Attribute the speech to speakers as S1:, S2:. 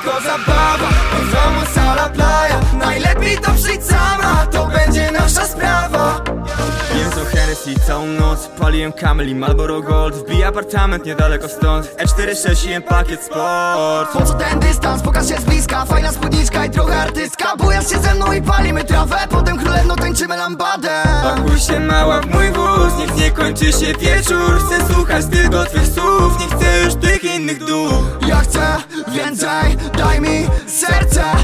S1: tylko zabawa. Vamos a la playa. Najlepiej to przyjdź sama, to będzie nasza sprawa.
S2: Piję to Hennessy całą noc, paliłem Camel i Marlboro Gold. Wbiję apartament niedaleko stąd, E46 i pakiet sport.
S1: Po co ten dystans? Pokaż się z bliska. Fajna spódniczka i trochę artystka. Bujasz się ze mną i palimy trawę. Potem królewno tańczymy lambadę.
S2: Pakuj się mała w mój wóz, niech nie kończy się wieczór. Chcę słuchać tylko twych słów, nie chcę już tych innych dół.
S1: Ja chcę więcej, daj mi serce.